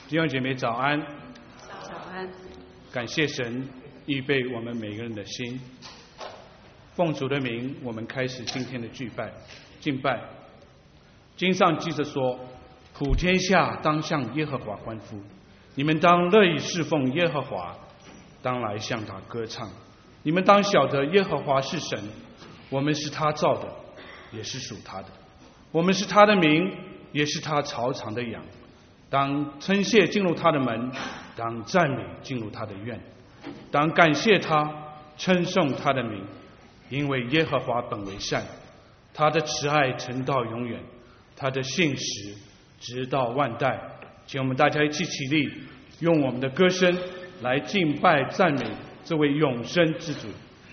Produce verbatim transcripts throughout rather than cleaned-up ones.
弟兄姐妹早安。 早安。 感谢神预备我们每个人的心。奉主的名，我们开始今天的聚拜敬拜。经上记着说，普天下当向耶和华欢呼，你们当乐意侍奉耶和华，当来向他歌唱。你们当晓得耶和华是神，我们是他造的，也是属他的，我们是他的民，也是他巢场的羊。当称谢进入他的门，当赞美进入他的院，当感谢他，称颂他的名，因为耶和华本为善，他的慈爱存到永远，他的信实直到万代。请我们大家一起起立，用我们的歌声来敬拜赞美这位永生之主。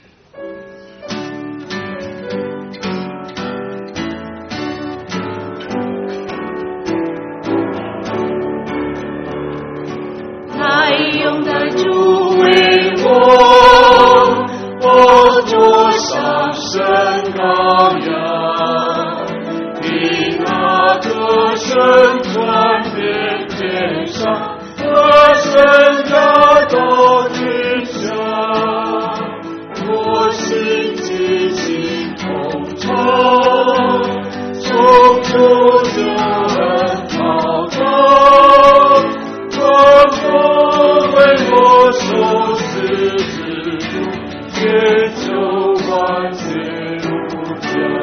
爱用的主为我，我坐上神羔羊，听他歌声传遍天上，歌声达到天下，我心激情通畅，从主救恩滔滔，光风为我受死之苦，千秋万劫无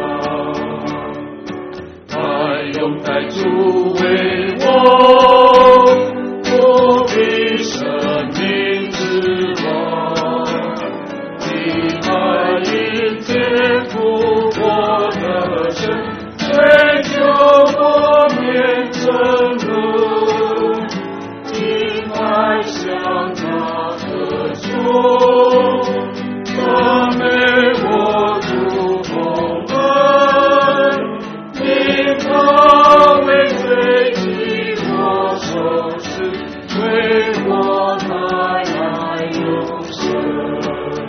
疆。爱永在主为我，我必生命之王。你爱因天父我的神，追求我面正路，听爱向他歌颂，赞美我主同恩，因他为罪替我受死，为我带来永生。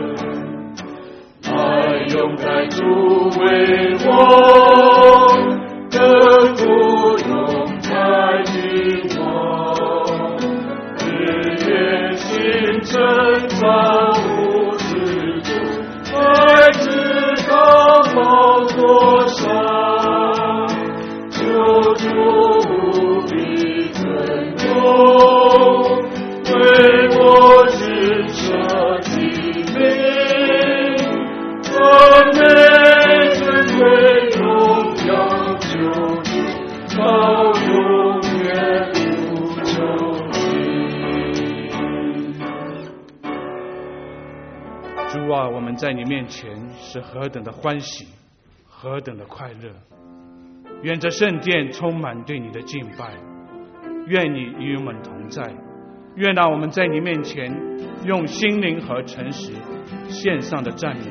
爱永在主为我，得福永在君王，日夜星辰造物之主，爱之高高多山，救主无比尊重，为我只舍己命，赞美尊贵荣耀救主，到永远无穷尽。 主啊，我们在你面前是何等的欢喜，何等的快乐！愿这圣殿充满对你的敬拜，愿你与我们同在，愿让我们在你面前用心灵和诚实献上的赞美。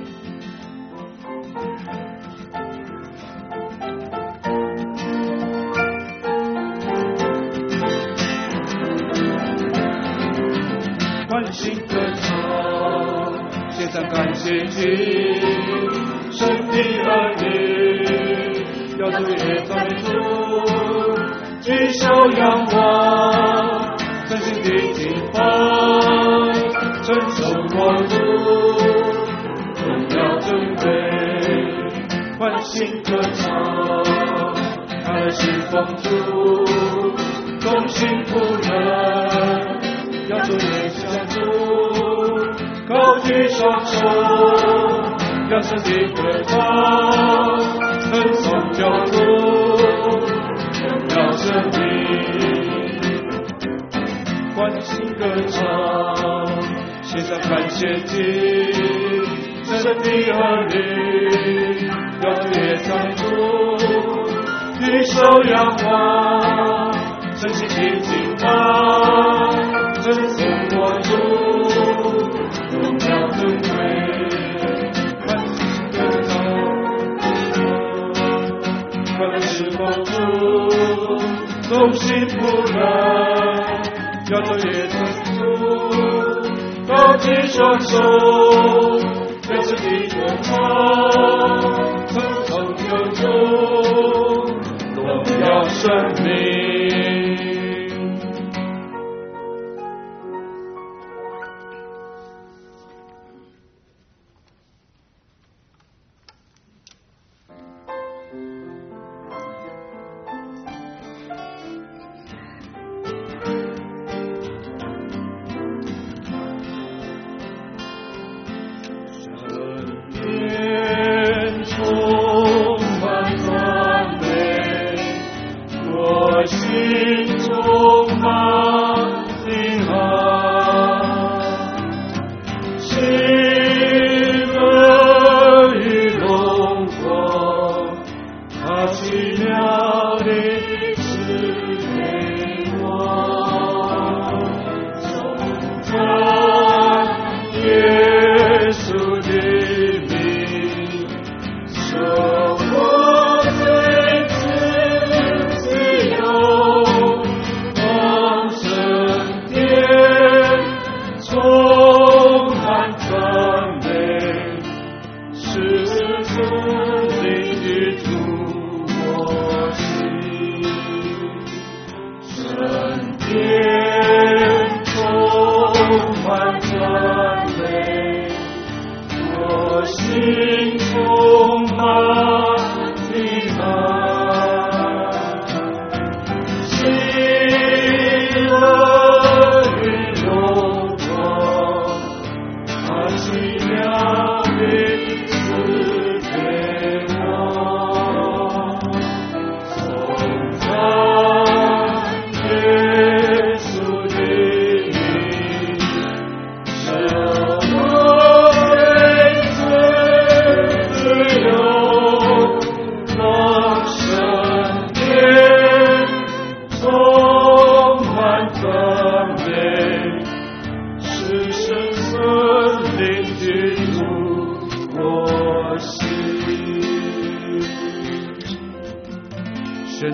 欢欣歌唱，献上感谢祭，神的儿女要主也赞美主，举手仰望，真心的敬拜，称颂我主，荣耀尊贵，欢欣歌唱，他的侍奉主，忠心仆人。要主也相助，高举双手，扬声的歌唱，称颂救主，荣耀生命，欢欣歌唱，献上感谢祭，神的儿女，要主也相助，举手仰望，真心的敬拜。称颂我主，荣耀尊贵，欢欣歌唱，快乐侍奉主，忠心仆人，要做也成主，高举双手，扬声的歌唱，称颂救主，荣耀生命。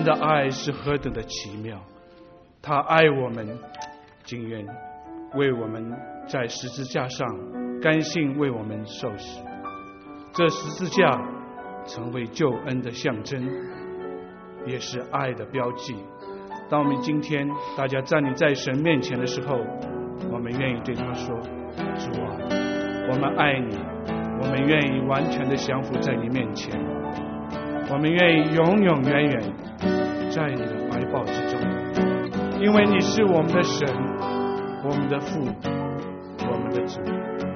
的爱是何等的奇妙，他爱我们，竟愿为我们在十字架上甘心为我们受死。这十字架成为救恩的象征，也是爱的标记。当我们今天大家站立在神面前的时候，我们愿意对他说：主啊，我们爱你，我们愿意完全的降服在你面前，我们愿意永永远远在你的怀抱之中，因为你是我们的神，我们的父，我们的主。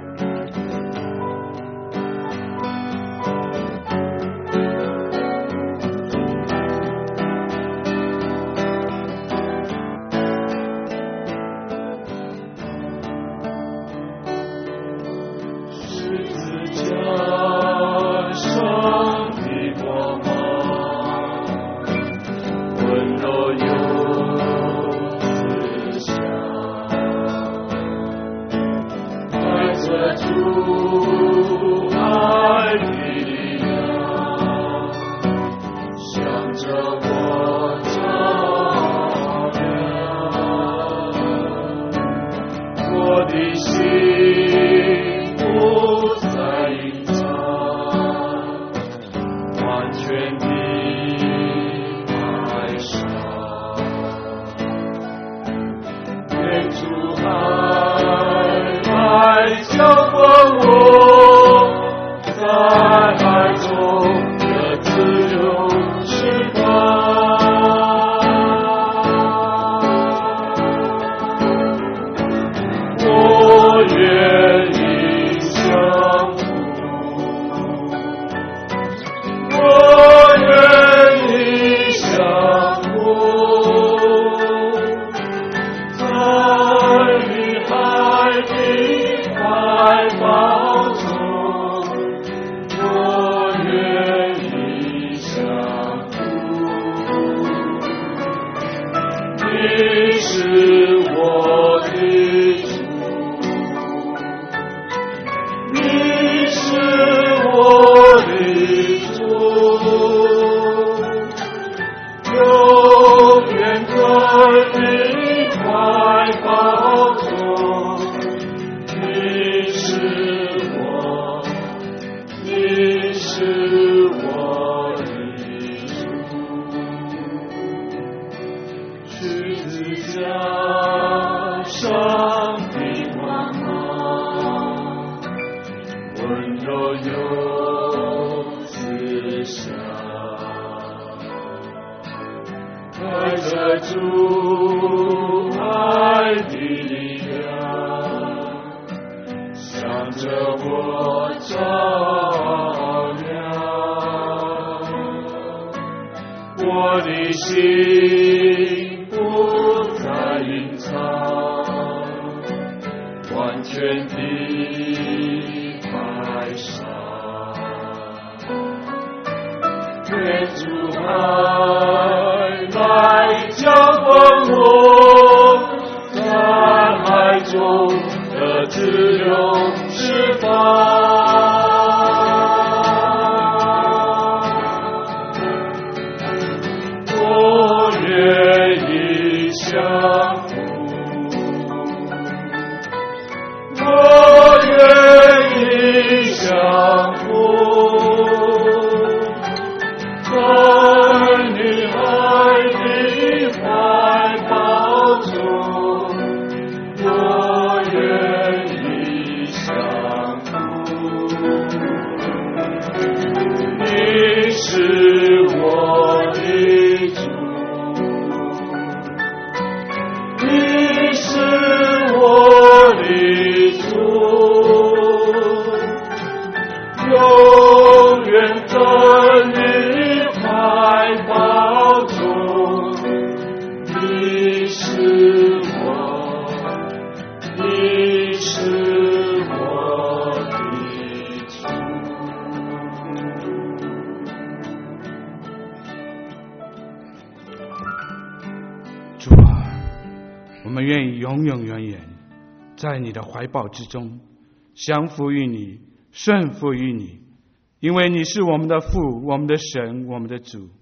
在你的怀抱之中，降服于你，顺服于你，因为你是我们的父，我们的神，我们的主。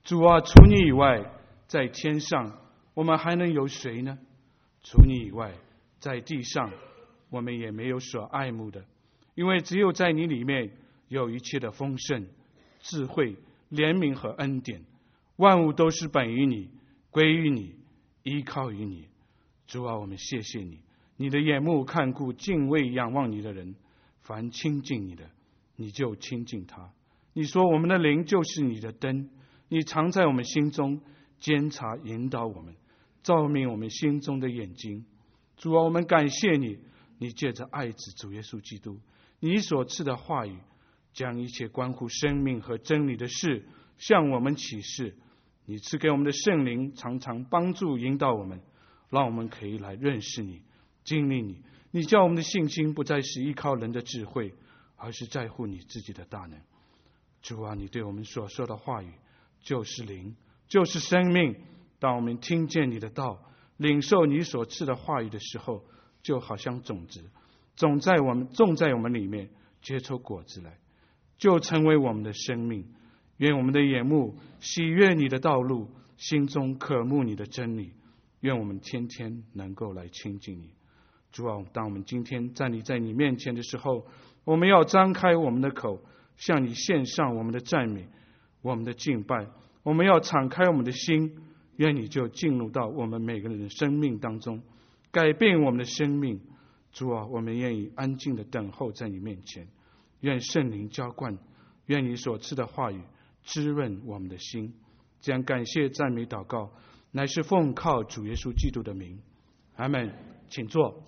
主啊，除你以外，在天上我们还能有谁呢？除你以外，在地上我们也没有所爱慕的，因为只有在你里面有一切的丰盛、智慧、怜悯和恩典，万物都是本于你，归于你，依靠于你。主啊，我们谢谢你，你的眼目看顾敬畏仰望你的人，凡亲近你的，你就亲近他。你说我们的灵就是你的灯，你常在我们心中监察引导我们，照明我们心中的眼睛。主啊，我们感谢你，你借着爱子主耶稣基督，你所赐的话语，将一切关乎生命和真理的事向我们启示。你赐给我们的圣灵常常帮助引导我们，让我们可以来认识你，经历你。你叫我们的信心不再是依靠人的智慧，而是在乎你自己的大能。主啊，你对我们所说的话语就是灵，就是生命。当我们听见你的道，领受你所赐的话语的时候，就好像种子种在我们种在我们里面，结出果子来，就成为我们的生命。愿我们的眼目喜悦你的道路，心中渴慕你的真理。愿我们天天能够来亲近你。主啊，当我们今天站立在你面前的时候，我们要张开我们的口，向你献上我们的赞美，我们的敬拜。我们要敞开我们的心，愿你就进入到我们每个人的生命当中，改变我们的生命。主啊，我们愿意安静的等候在你面前，愿圣灵浇灌，愿你所赐的话语滋润我们的心。这样感谢赞美祷告，乃是奉靠主耶稣基督的名，阿们。请坐。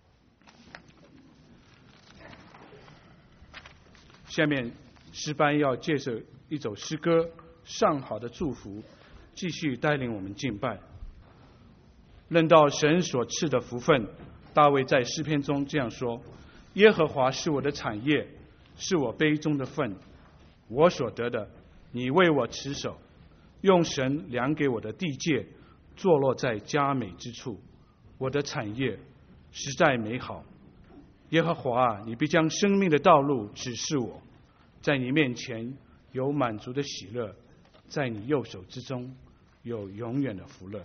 下面诗班要借着一首诗歌《上好的祝福》，继续带领我们敬拜。论到神所赐的福分，大卫在诗篇中这样说：耶和华是我的产业，是我杯中的分，我所得的，你为我持守。用神量给我的地界，坐落在佳美之处，我的产业实在美好。耶和华啊，你必将生命的道路指示我，在你面前有满足的喜乐，在你右手之中有永远的福乐。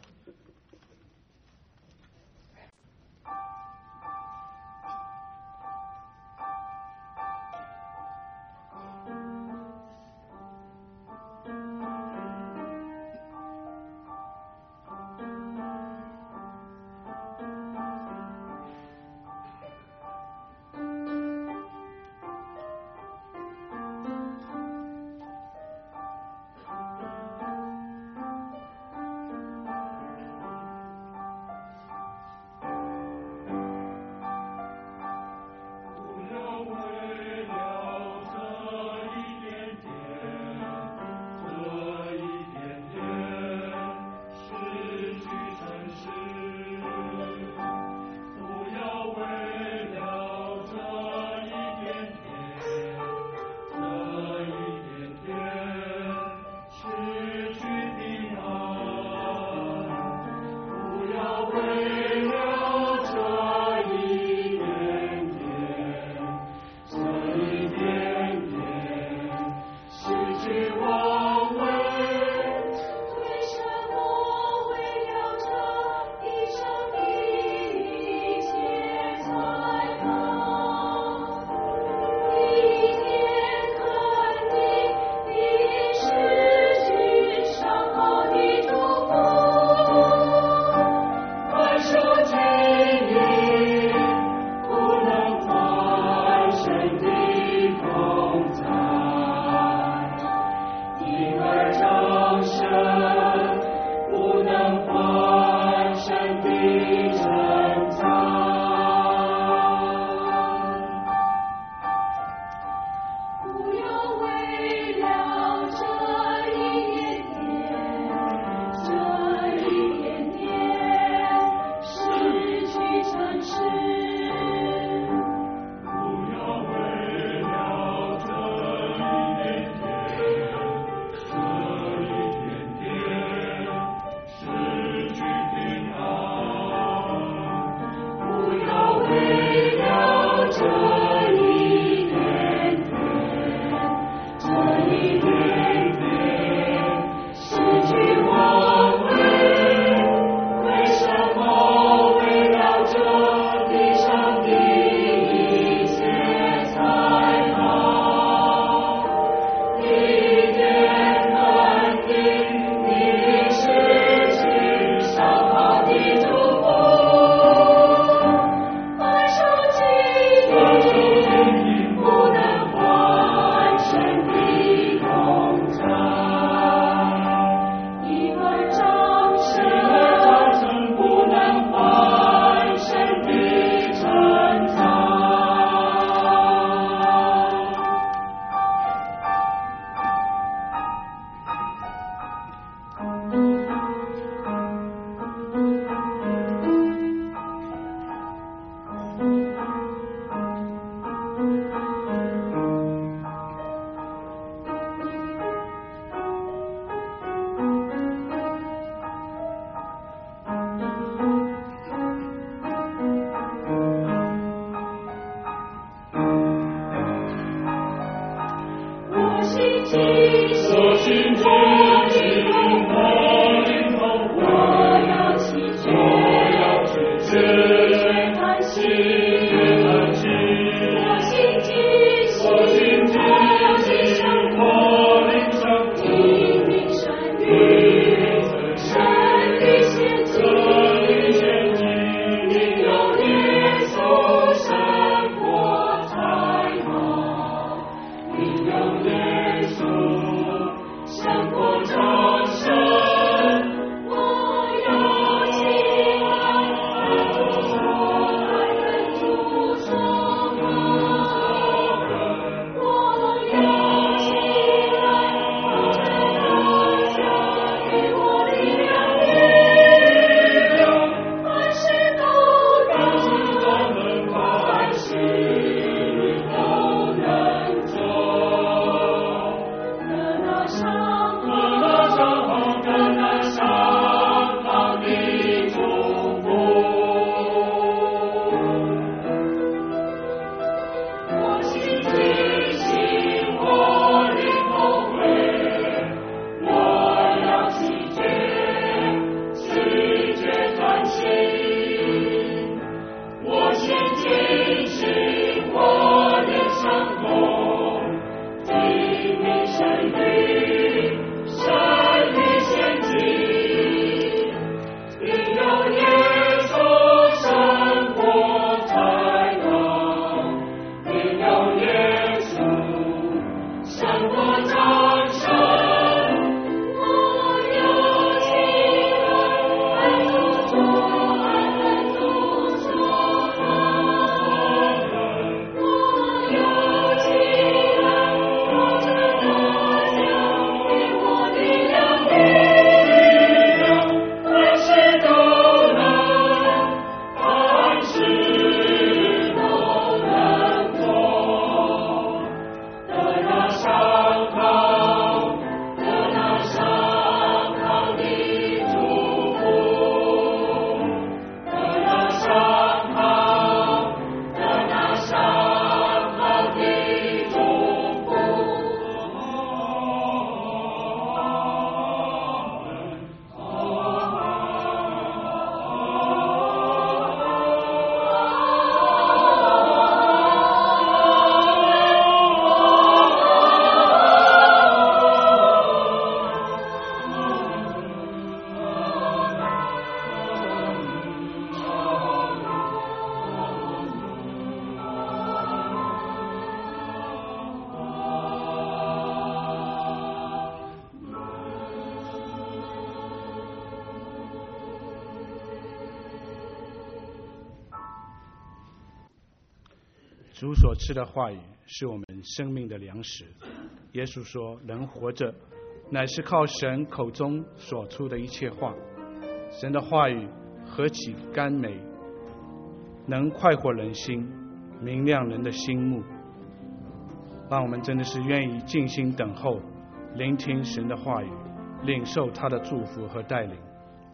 主所赐的话语是我们生命的粮食。耶稣说，人活着乃是靠神口中所出的一切话。神的话语何其甘美，能快活人心，明亮人的心目。让我们真的是愿意静心等候，聆听神的话语，领受他的祝福和带领。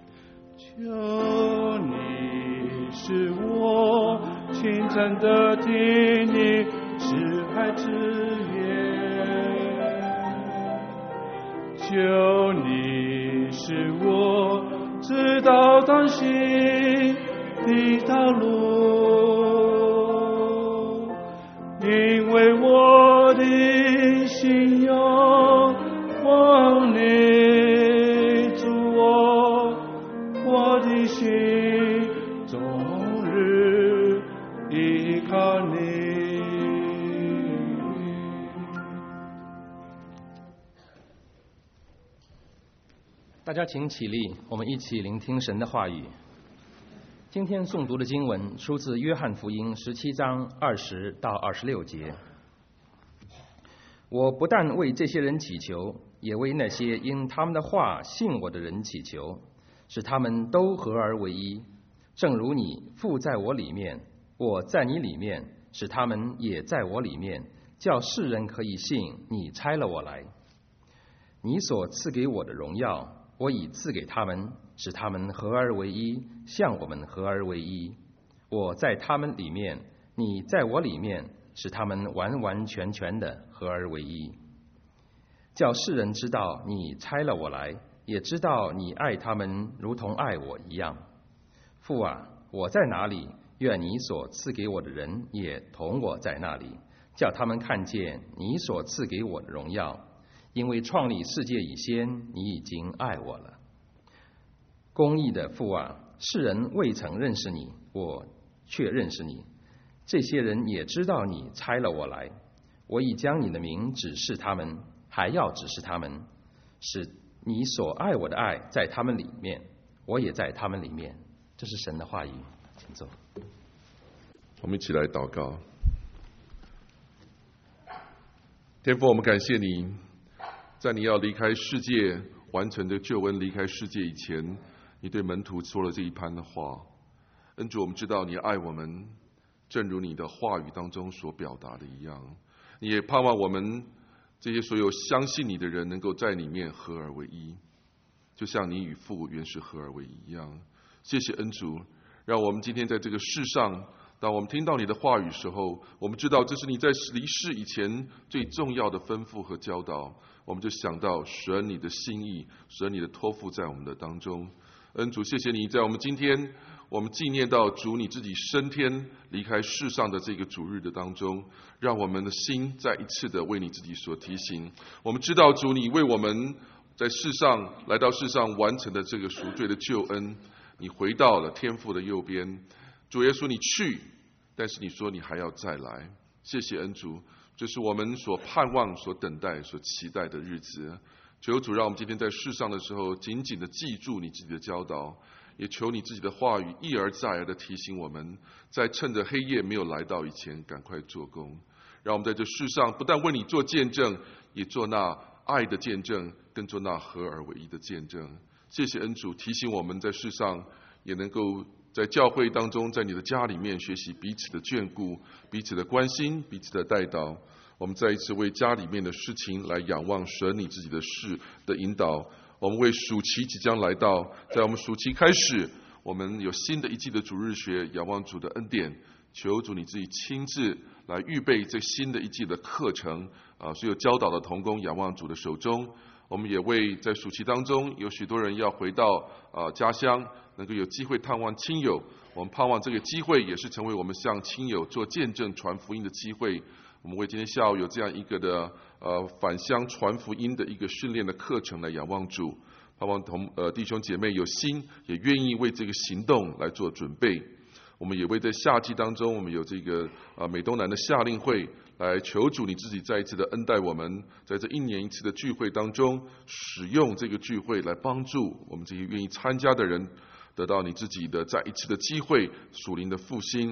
求你使我清晨的听你慈爱之言，求你使我知道当行的道路，因为我的心仰望你，主我，我的心终日依靠你。 大家请起立，我们一起聆听神的话语。今天诵读的经文出自约翰福音十七章二十到二十六节。我不但为这些人祈求，也为那些因他们的话信我的人祈求，使他们都合而为一，正如你父在我里面，我在你里面，使他们也在我里面，叫世人可以信你差了我来。你所赐给我的荣耀，我已赐给他们，使他们合而为一，像我们合而为一。我在他们里面，你在我里面，使他们完完全全的合而为一。叫世人知道你差了我来，也知道你爱他们如同爱我一样。父啊，我在哪里，愿你所赐给我的人也同我在那里，叫他们看见你所赐给我的荣耀。因为创立世界以先，你已经爱我了。公义的父啊，世人未曾认识你，我却认识你。这些人也知道你差了我来，我已将你的名指示他们，还要指示他们，使你所爱我的爱在他们里面，我也在他们里面。这是神的话语，请坐。 我们一起来祷告。天父，我们感谢你，在你要离开世界完成的救恩离开世界以前，你对门徒说了这一番的话。恩主，我们知道你爱我们，正如你的话语当中所表达的一样，你也盼望我们这些所有相信你的人能够在里面合而为一，就像你与父原是合而为一一样。谢谢恩主，让我们今天在这个世上，当我们听到你的话语时候，我们知道这是你在离世以前最重要的吩咐和教导，我们就想到神你的心意，神你的托付在我们的当中。恩主，谢谢你在我们今天我们纪念到主你自己升天离开世上的这个主日的当中，让我们的心再一次的为你自己所提醒。我们知道主你为我们在世上来到世上完成的这个赎罪的救恩，你回到了天父的右边。主耶稣，你去，但是你说你还要再来。谢谢恩主，这是我们所盼望、所等待、所期待的日子。求主让我们今天在世上的时候紧紧的记住你自己的教导，也求你自己的话语一而再而的提醒我们，在趁着黑夜没有来到以前赶快做工。让我们在这世上不但为你做见证，也做那爱的见证，更做那合而为一的见证。谢谢恩主提醒我们在世上也能够在教会当中，在你的家里面学习彼此的眷顾，彼此的关心，彼此的带导。我们再一次为家里面的事情来仰望神你自己的事的引导。我们为暑期即将来到，在我们暑期开始，我们有新的一季的主日学，仰望主的恩典，求主你自己亲自来预备这新的一季的课程啊，所有教导的同工仰望主的手中。我们也为在暑期当中有许多人要回到啊家乡，能够有机会探望亲友，我们盼望这个机会也是成为我们向亲友做见证传福音的机会。我们为今天下午有这样一个的呃返乡传福音的一个训练的课程来仰望主，盼望同呃弟兄姐妹有心，也愿意为这个行动来做准备。我们也为在夏季当中，我们有这个呃美东南的夏令会，来求主你自己再一次的恩待我们，在这一年一次的聚会当中，使用这个聚会来帮助我们这些愿意参加的人，得到你自己的再一次的机会，属灵的复兴。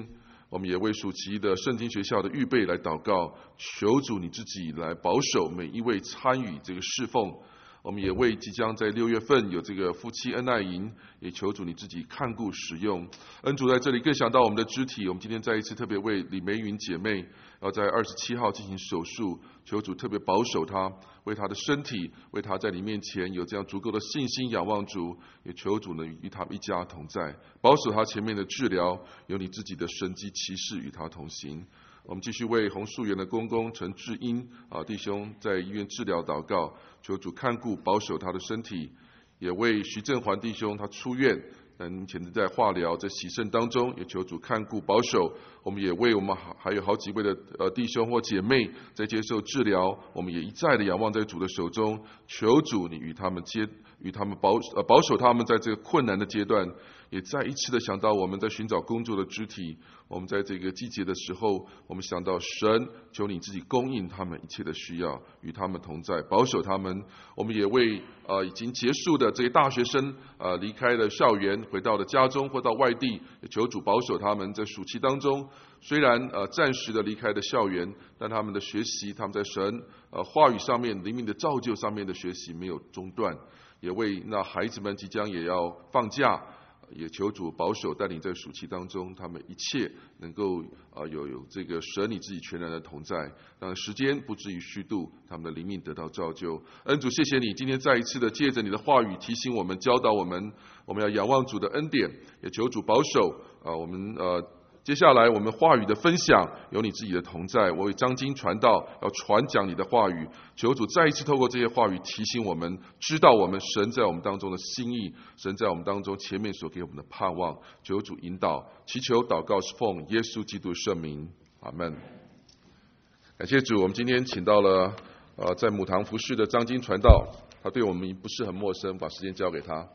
我们也为暑期的圣经学校的预备来祷告，求主你自己来保守每一位参与这个侍奉。我们也为即将在六月份有这个夫妻恩爱营，也求主你自己看顾使用。恩主在这里更想到我们的肢体，我们今天再一次特别为李梅云姐妹要在二十七号进行手术，求主特别保守她，为她的身体，为她在你面前有这样足够的信心仰望主，也求主呢与她一家同在，保守她前面的治疗，有你自己的神迹奇事与她同行。我们继续为红树园的公公陈志英啊弟兄在医院治疗祷告，求主看顾保守他的身体，也为徐正环弟兄他出院，嗯，前在化疗在洗肾当中，也求主看顾保守。我们也为我们还有好几位的呃弟兄或姐妹在接受治疗，我们也一再的仰望在主的手中，求主你与他们接与他们保呃保守他们在这个困难的阶段。也再一次的想到我们在寻找工作的肢体，我们在这个季节的时候，我们想到神，求你自己供应他们一切的需要，与他们同在，保守他们。我们也为呃已经结束的这些大学生呃离开了校园，回到了家中或到外地，也求主保守他们在暑期当中，虽然呃暂时的离开了校园，但他们的学习，他们在神呃话语上面灵命的造就上面的学习没有中断。也为那孩子们即将也要放假，也求主保守带领在暑期当中，他们一切能够呃有有这个神你自己全然的同在，让时间不至于虚度，他们的灵命得到造就。恩主，谢谢你今天再一次的借着你的话语提醒我们、教导我们，我们要仰望主的恩典，也求主保守啊、呃、我们呃。接下来我们话语的分享有你自己的同在，我为张经传道要传讲你的话语，求主再一次透过这些话语提醒我们，知道我们神在我们当中的心意，神在我们当中前面所给我们的盼望，求主引导，祈求祷告是奉耶稣基督圣名，阿们。感谢主，我们今天请到了呃在母堂服侍的张经传道，他对我们不是很陌生，把时间交给他。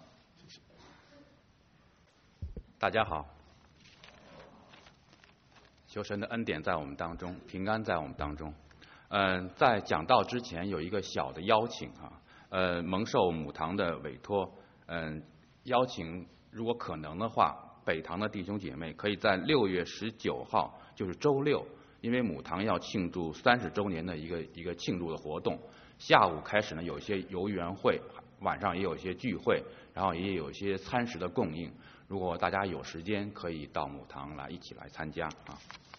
大家好，求神的恩典在我们当中，平安在我们当中。嗯、呃，在讲道之前有一个小的邀请啊，呃，蒙受母堂的委托，嗯、呃，邀请如果可能的话，北堂的弟兄姐妹可以在六月十九号，就是周六，因为母堂要庆祝三十周年的一个一个庆祝的活动，下午开始呢有一些游园会，晚上也有一些聚会，然后也有一些餐食的供应。如果大家有时间，可以到母堂来一起来参加啊。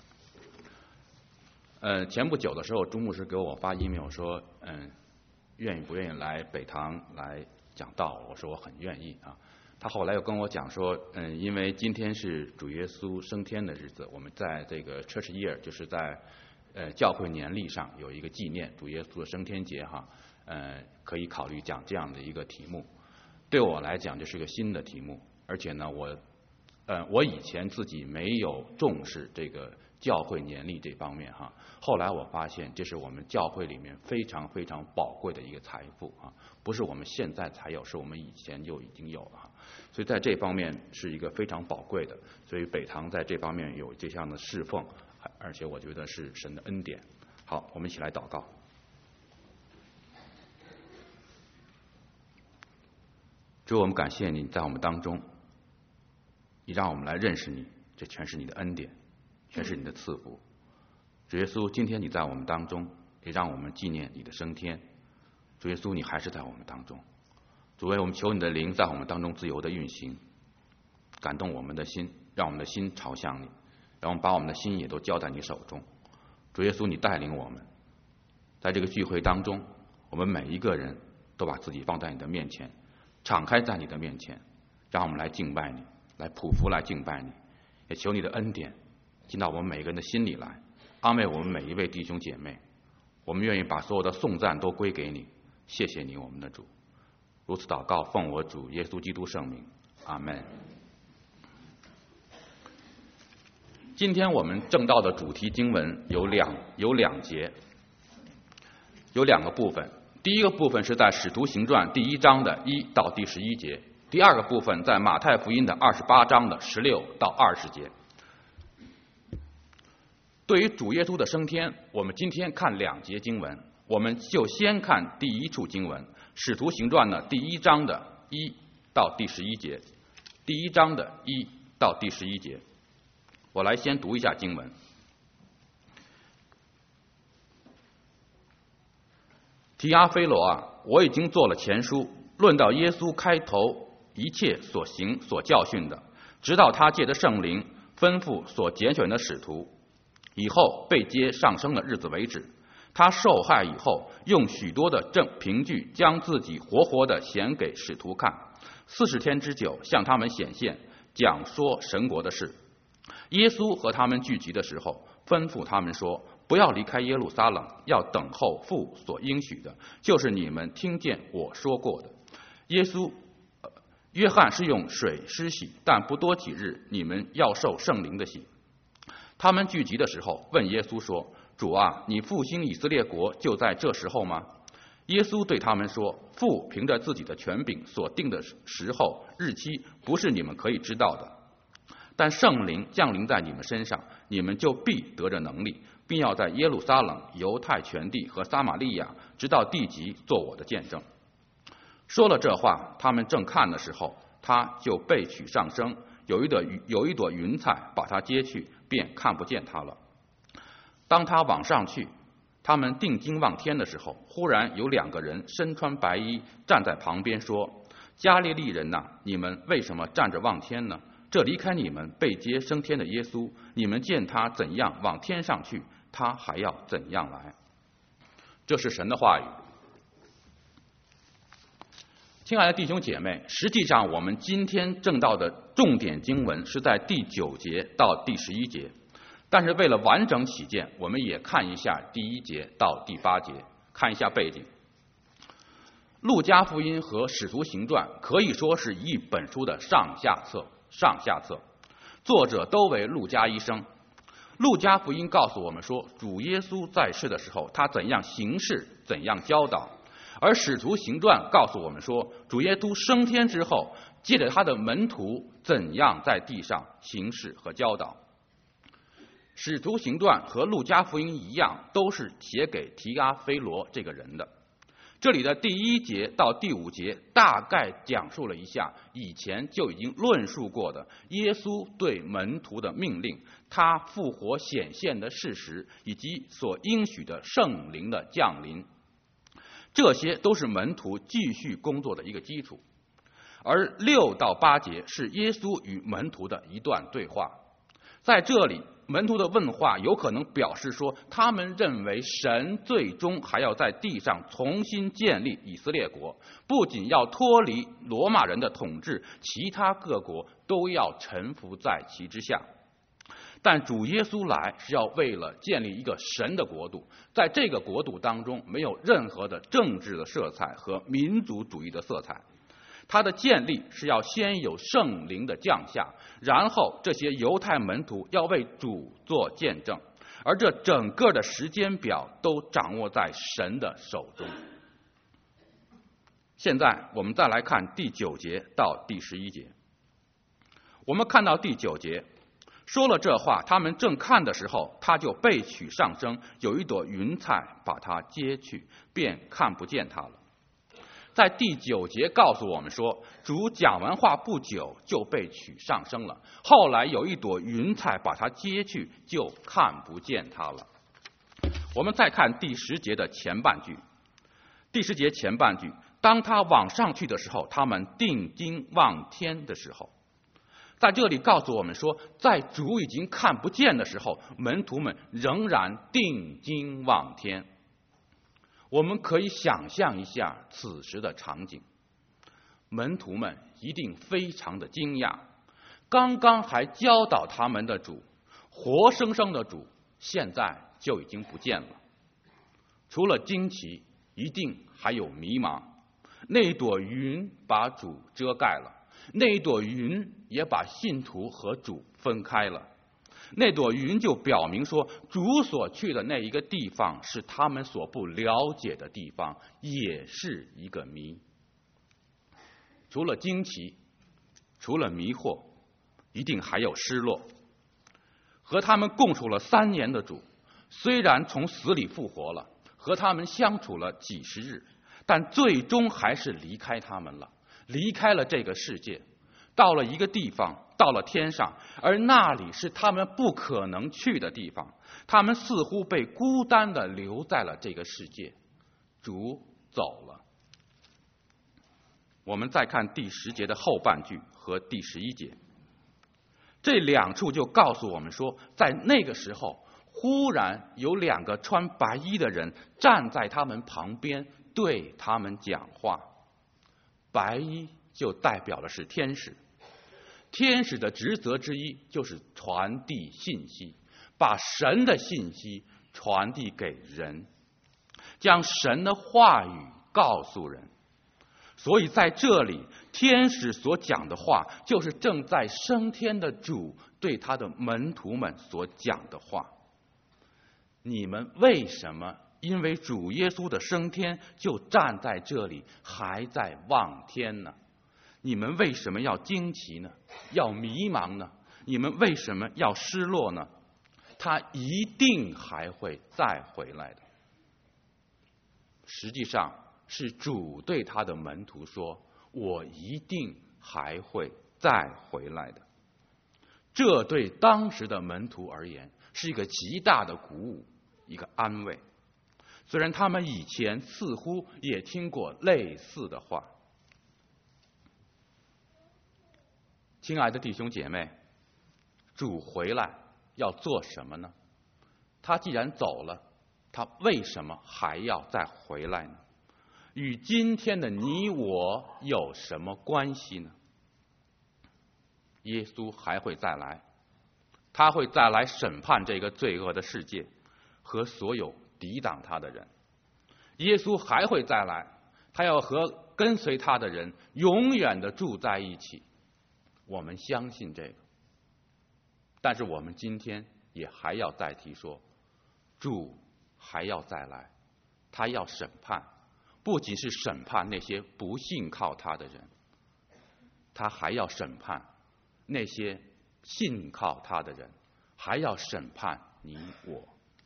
呃，前不久的时候，朱牧师给我发 email 说，嗯，愿意不愿意来北堂来讲道？我说我很愿意啊。他后来又跟我讲说，嗯，因为今天是主耶稣升天的日子，我们在这个 Church Year， 就是在呃教会年历上有一个纪念主耶稣的升天节哈，呃，可以考虑讲这样的一个题目。对我来讲，这是个新的题目，而且呢，我呃我以前自己没有重视这个教会年历这方面哈，后来我发现这是我们教会里面非常非常宝贵的一个财富啊，不是我们现在才有，是我们以前就已经有了哈，所以在这方面是一个非常宝贵的，所以北堂在这方面有这样的侍奉，而且我觉得是神的恩典。好，我们一起来祷告。主，我们感谢你在我们当中，你让我们来认识你，这全是你的恩典，全是你的赐福。主耶稣，今天你在我们当中，也让我们纪念你的升天。主耶稣，你还是在我们当中。主为我们求你的灵在我们当中自由的运行，感动我们的心，让我们的心朝向你，让我们把我们的心也都交在你手中。主耶稣，你带领我们，在这个聚会当中，我们每一个人都把自己放在你的面前，敞开在你的面前，让我们来敬拜你，来匍匐来敬拜你，也求你的恩典进到我们每个人的心里来，安慰我们每一位弟兄姐妹。我们愿意把所有的颂赞都归给你，谢谢你，我们的主。如此祷告，奉我主耶稣基督圣名，阿们。今天我们正道的主题经文有两有两节，有两个部分。第一个部分是在使徒行传第一章的一到第十一节，第二个部分在马太福音的二十八章的十六到二十节。对于主耶稣的升天，我们今天看两节经文，我们就先看第一处经文，使徒行传的第一章的一到第十一节，第一章的一到第十一节。 我来先读一下经文。提阿非罗啊，我已经做了前书，论到耶稣开头一切所行所教训的，直到他借着圣灵吩咐所拣选的使徒，以后被接上升的日子为止。他受害以后，用许多的证凭据将自己活活的显给使徒看，四十天之久向他们显现，讲说神国的事。耶稣和他们聚集的时候，吩咐他们说，不要离开耶路撒冷，要等候父所应许的，就是你们听见我说过的。耶稣呃约翰是用水施洗，但不多几日，你们要受圣灵的洗。他们聚集的时候，问耶稣说，主啊，你复兴以色列国就在这时候吗？耶稣对他们说，父凭着自己的权柄所定的时候日期，不是你们可以知道的。但圣灵降临在你们身上，你们就必得着能力，并要在耶路撒冷、犹太全地和撒玛利亚，直到地极，做我的见证。说了这话，他们正看的时候，他就被取上升，有一朵有一朵云彩把他接去，便看不见他了。当他往上去，他们定睛望天的时候，忽然有两个人身穿白衣站在旁边说，加利利人哪，你们为什么站着望天呢？这离开你们被接升天的耶稣，你们见他怎样往天上去，他还要怎样来。这是神的话语。亲爱的弟兄姐妹，实际上我们今天正道的重点经文是在第九节到第十一节，但是为了完整起见，我们也看一下第一节到第八节，看一下背景。路加福音和使徒行传可以说是一本书的上下册，上下册，作者都为路加医生。路加福音告诉我们说，主耶稣在世的时候，他怎样行事，怎样教导；而使徒行传告诉我们说，主耶稣升天之后，借着他的门徒怎样在地上行事和教导。使徒行传和路加福音一样，都是写给提阿非罗这个人的。这里的第一节到第五节大概讲述了一下以前就已经论述过的耶稣对门徒的命令，他复活显现的事实，以及所应许的圣灵的降临。这些都是门徒继续工作的一个基础。而六到八节是耶稣与门徒的一段对话。在这里，门徒的问话有可能表示说，他们认为神最终还要在地上重新建立以色列国，不仅要脱离罗马人的统治，其他各国都要臣服在其之下。但主耶稣来是要为了建立一个神的国度，在这个国度当中没有任何的政治的色彩和民族主义的色彩。它的建立是要先有圣灵的降下，然后这些犹太门徒要为主做见证，而这整个的时间表都掌握在神的手中。现在我们再来看第九节到第十一节。我们看到第九节说了这话，他们正看的时候，他就被取上升，有一朵云彩把他接去，便看不见他了。在第九节告诉我们说，主讲完话不久就被取上升了，后来有一朵云彩把他接去，就看不见他了。我们再看第十节的前半句。第十节前半句，当他往上去的时候，他们定睛望天的时候，在这里告诉我们说，在主已经看不见的时候，门徒们仍然定睛望天。我们可以想象一下此时的场景，门徒们一定非常的惊讶，刚刚还教导他们的主，活生生的主，现在就已经不见了。除了惊奇，一定还有迷茫。那朵云把主遮盖了，那朵云也把信徒和主分开了。那朵云就表明说，主所去的那一个地方是他们所不了解的地方，也是一个谜。除了惊奇，除了迷惑，一定还有失落。和他们共处了三年的主，虽然从死里复活了，和他们相处了几十日，但最终还是离开他们了，离开了这个世界。 到了一个地方，到了天上，而那里是他们不可能去的地方。他们似乎被孤单地留在了这个世界，主走了。我们再看第十节的后半句和第十一节，这两处就告诉我们说，在那个时候，忽然有两个穿白衣的人站在他们旁边，对他们讲话。白衣就代表的是天使，天使的职责之一就是传递信息，把神的信息传递给人，将神的话语告诉人。所以在这里，天使所讲的话，就是正在升天的主对他的门徒们所讲的话。你们为什么因为主耶稣的升天就站在这里，还在望天呢？你们为什么要惊奇呢？要迷茫呢？你们为什么要失落呢？他一定还会再回来的。实际上是主对他的门徒说，我一定还会再回来的。这对当时的门徒而言是一个极大的鼓舞，一个安慰。虽然他们以前似乎也听过类似的话。亲爱的弟兄姐妹，主回来要做什么呢？他既然走了，他为什么还要再回来呢？与今天的你我有什么关系呢？耶稣还会再来，他会再来审判这个罪恶的世界和所有抵挡他的人。耶稣还会再来，他要和跟随他的人永远的住在一起。我们相信这个，但是我们今天也还要再提说，主还要再来，他要审判，不仅是审判那些不信靠他的人，他还要审判那些信靠他的人，还要审判你我。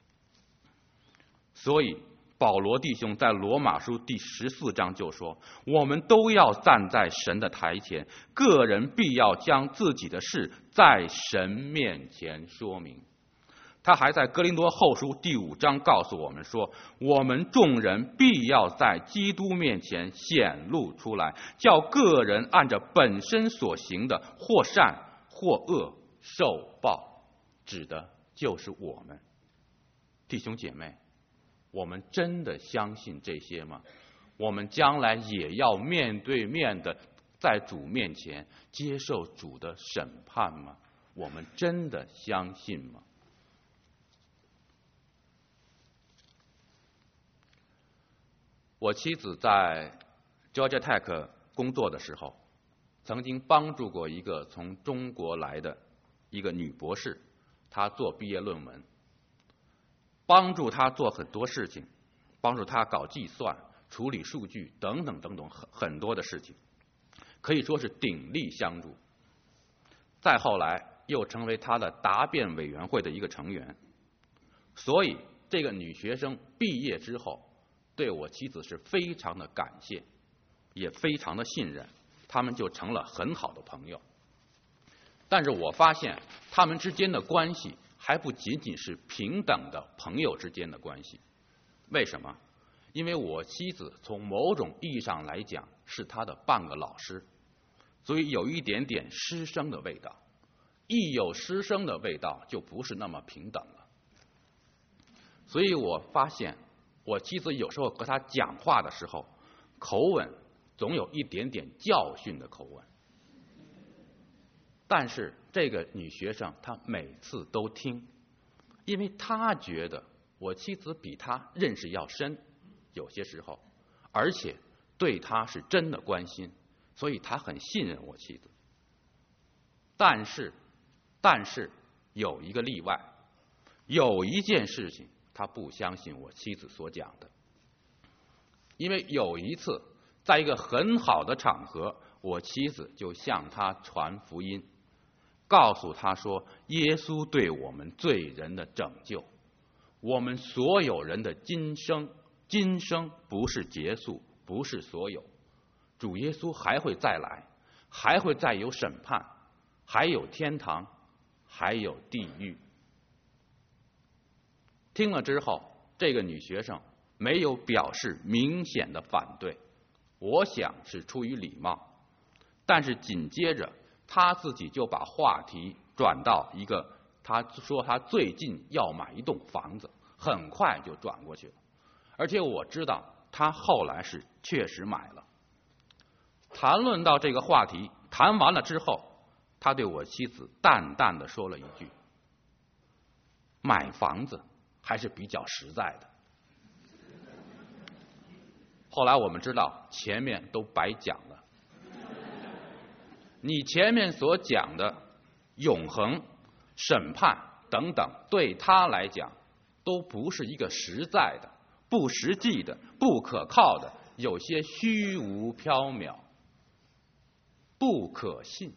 所以保罗弟兄在罗马书第十四章就说，我们都要站在神的台前，个人必要将自己的事在神面前说明。他还在哥林多后书第五章告诉我们说，我们众人必要在基督面前显露出来，叫个人按着本身所行的，或善或恶受报，指的就是我们。弟兄姐妹，我们真的相信这些吗？我们将来也要面对面的在主面前接受主的审判吗？我们真的相信吗？我妻子在 Georgia Tech 工作的时候，曾经帮助过一个从中国来的一个女博士，她做毕业论文，帮助她做很多事情，帮助她搞计算、处理数据等等等等很很多的事情，可以说是鼎力相助。再后来又成为她的答辩委员会的一个成员，所以这个女学生毕业之后，对我妻子是非常的感谢，也非常的信任，他们就成了很好的朋友。但是我发现他们之间的关系还不仅仅是平等的朋友之间的关系。为什么？因为我妻子从某种意义上来讲是他的半个老师，所以有一点点师生的味道。一有师生的味道，就不是那么平等了。所以我发现我妻子有时候和他讲话的时候，口吻总有一点点教训的口吻。但是这个女学生她每次都听，因为她觉得我妻子比她认识要深，有些时候，而且对她是真的关心，所以她很信任我妻子。但是，但是有一个例外，有一件事情他不相信我妻子所讲的。因为有一次在一个很好的场合，我妻子就向他传福音，告诉他说，耶稣对我们罪人的拯救，我们所有人的今生，今生不是结束，不是所有，主耶稣还会再来， 还会再有审判，还有天堂，还有地狱。听了之后，这个女学生没有表示明显的反对，我想是出于礼貌。但是紧接着，她自己就把话题转到一个，她说她最近要买一栋房子，很快就转过去了。而且我知道她后来是确实买了。谈论到这个话题，谈完了之后，他对我妻子淡淡的说了一句：买房子还是比较实在的。后来我们知道前面都白讲了，你前面所讲的永恒、审判等等，对他来讲都不是一个实在的、不实际的、不可靠的，有些虚无缥缈，不可信。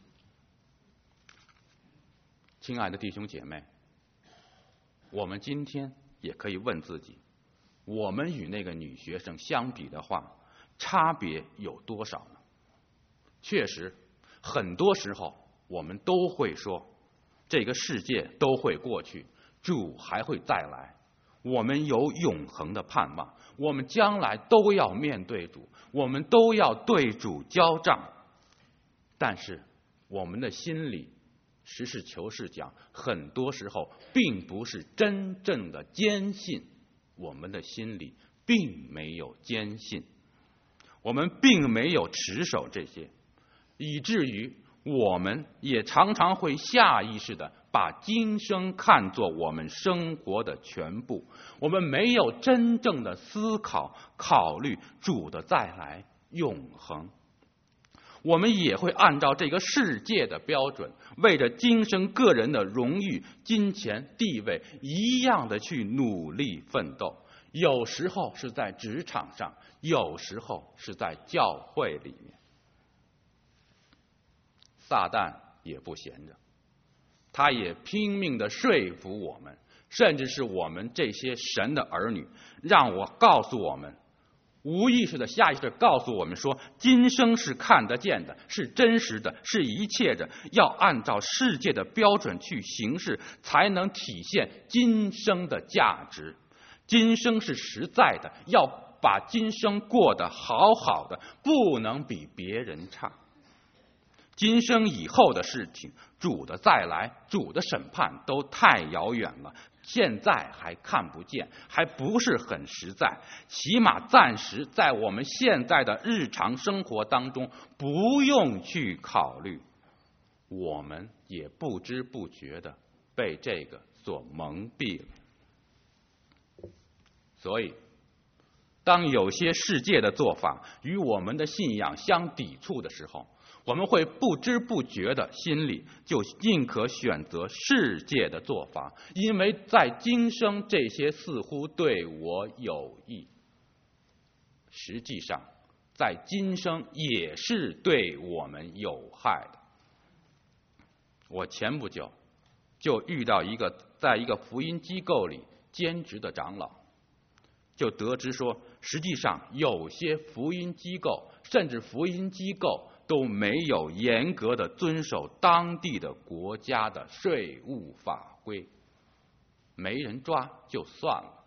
亲爱的弟兄姐妹，我们今天也可以问自己，我们与那个女学生相比的话，差别有多少呢？确实，很多时候我们都会说，这个世界都会过去，主还会再来，我们有永恒的盼望，我们将来都要面对主，我们都要对主交账。但是我们的心里实事求是讲，很多时候并不是真正的坚信，我们的心里并没有坚信，我们并没有持守这些，以至于我们也常常会下意识的把今生看作我们生活的全部，我们没有真正的思考考虑主的再来永恒。我们也会按照这个世界的标准，为着今生个人的荣誉、金钱、地位一样的去努力奋斗，有时候是在职场上，有时候是在教会里面。撒旦也不闲着，他也拼命的说服我们，甚至是我们这些神的儿女，让我告诉我们，无意识的下意识的告诉我们说，今生是看得见的，是真实的，是一切的，要按照世界的标准去行事，才能体现今生的价值。今生是实在的，要把今生过得好好的，不能比别人差。今生以后的事情，主的再来，主的审判都太遥远了，现在还看不见，还不是很实在，起码暂时在我们现在的日常生活当中不用去考虑，我们也不知不觉的被这个所蒙蔽了。所以当有些世界的做法与我们的信仰相抵触的时候，我们会不知不觉的心里就宁可选择世界的做法，因为在今生这些似乎对我有益，实际上在今生也是对我们有害的。我前不久就遇到一个在一个福音机构里兼职的长老，就得知说，实际上有些福音机构甚至福音机构都没有严格的遵守当地的国家的税务法规，没人抓就算了。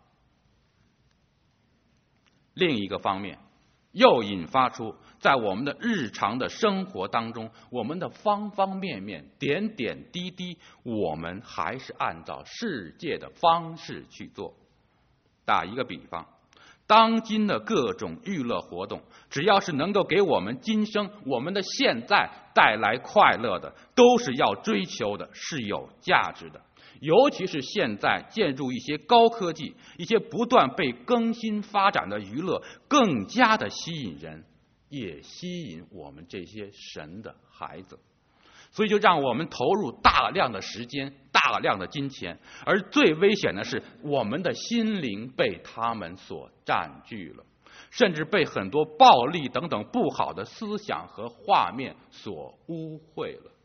另一个方面，又引发出在我们的日常的生活当中，我们的方方面面、点点滴滴，我们还是按照世界的方式去做。打一个比方，当今的各种娱乐活动，只要是能够给我们今生、我们的现在带来快乐的，都是要追求的，是有价值的。尤其是现在借助一些高科技、一些不断被更新发展的娱乐，更加的吸引人，也吸引我们这些神的孩子。所以就让我们投入大量的时间、大量的金钱，而最危险的是，我们的心灵被他们所占据了，甚至被很多暴力等等不好的思想和画面所污秽了。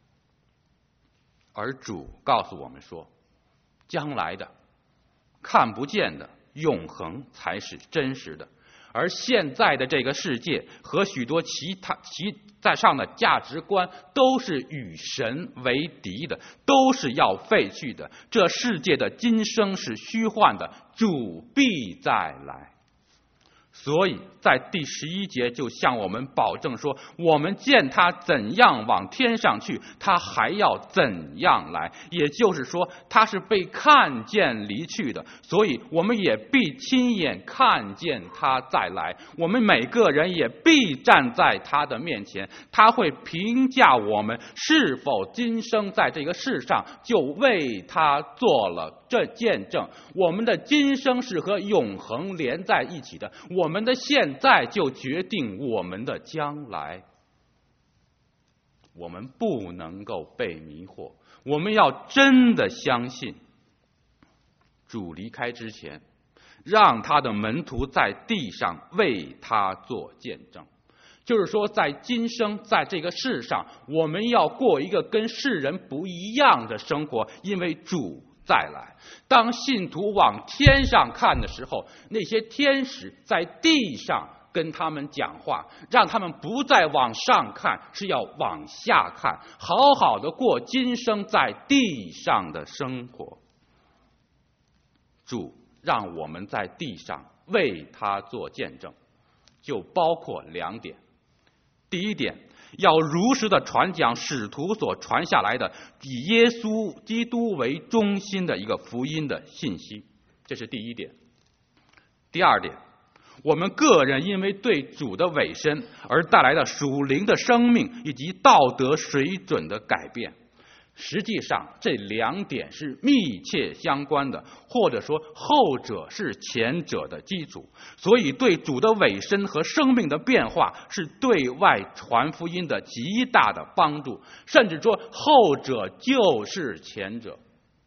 而主告诉我们说，将来的、看不见的、永恒才是真实的， 而现在的这个世界和许多其他其在上的价值观都是与神为敌的，都是要废去的。这世界的今生是虚幻的，主必再来。所以在第十一节就向我们保证说，我们见他怎样往天上去，他还要怎样来。也就是说，他是被看见离去的，所以我们也必亲眼看见他再来。我们每个人也必站在他的面前，他会评价我们是否今生在这个世上就为他做了这见证。我们的今生是和永恒连在一起的，我们的现在就决定我们的将来。我们不能够被迷惑，我们要真的相信，主离开之前，让他的门徒在地上为他做见证。就是说，在今生，在这个世上，我们要过一个跟世人不一样的生活，因为主再来。当信徒往天上看的时候，那些天使在地上跟他们讲话，让他们不再往上看，是要往下看，好好的过今生在地上的生活。主让我们在地上为他做见证，就包括两点。第一点，要如实的传讲使徒所传下来的以耶稣基督为中心的一个福音的信息，这是第一点。第二点，我们个人因为对主的委身而带来的属灵的生命以及道德水准的改变，实际上这两点是密切相关的，或者说后者是前者的基础。所以对主的委身和生命的变化是对外传福音的极大的帮助，甚至说后者就是前者。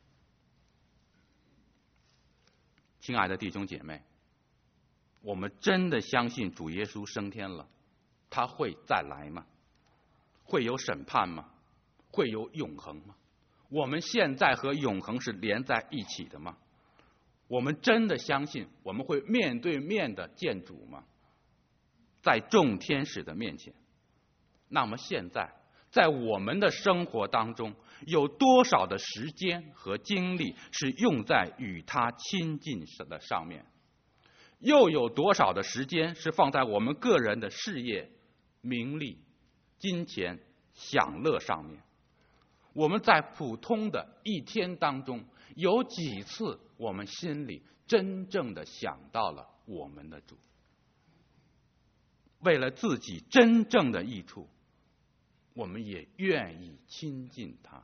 亲爱的弟兄姐妹，我们真的相信主耶稣升天了，他会再来吗？会有审判吗？会有永恒吗？我们现在和永恒是连在一起的吗？我们真的相信我们会面对面的见主吗？在众天使的面前。那么现在在我们的生活当中，有多少的时间和精力是用在与他亲近的上面？又有多少的时间是放在我们个人的事业、名利、金钱、享乐上面？我们在普通的一天当中，有几次我们心里真正的想到了我们的主？为了自己真正的益处，我们也愿意亲近他。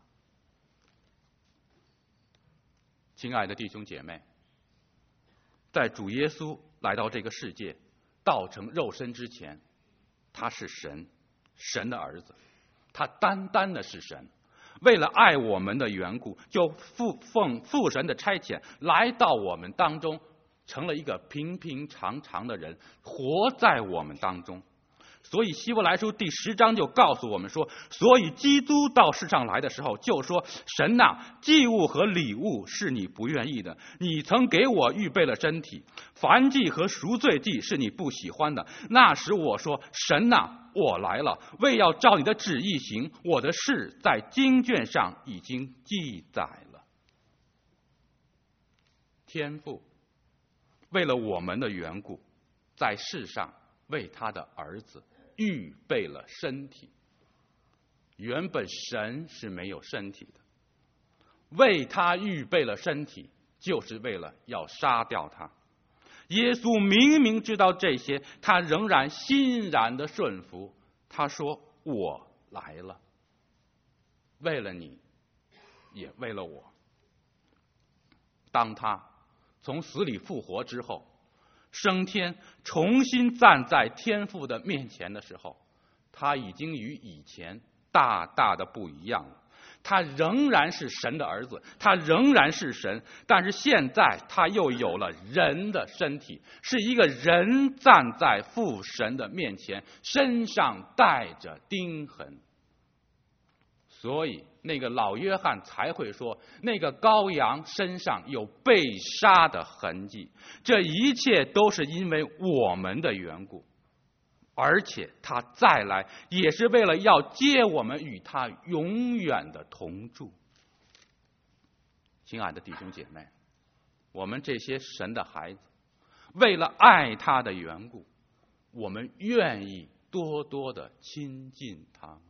亲爱的弟兄姐妹，在主耶稣来到这个世界道成肉身之前，他是神，神的儿子，他单单的是神。为了爱我们的缘故，就父奉父神的差遣来到我们当中，成了一个平平常常的人，活在我们当中。所以希伯来书第十章就告诉我们说，所以基督到世上来的时候就说，神啊，祭物和礼物是你不愿意的，你曾给我预备了身体，燔祭和赎罪祭是你不喜欢的。那时我说，神啊，我来了，为要照你的旨意行，我的事在经卷上已经记载了。天父为了我们的缘故，在世上为他的儿子预备了身体。原本神是没有身体的，为他预备了身体，就是为了要杀掉他。耶稣明明知道这些，他仍然欣然的顺服。他说，我来了，为了你，也为了我。当他从死里复活之后，升天，重新站在天父的面前的时候，他已经与以前大大的不一样了。他仍然是神的儿子，他仍然是神，但是现在他又有了人的身体，是一个人站在父神的面前，身上带着钉痕。 所以那个老约翰才会说，那个羔羊身上有被杀的痕迹，这一切都是因为我们的缘故，而且他再来也是为了要接我们与他永远的同住。亲爱的弟兄姐妹，我们这些神的孩子，为了爱他的缘故，我们愿意多多的亲近他吗？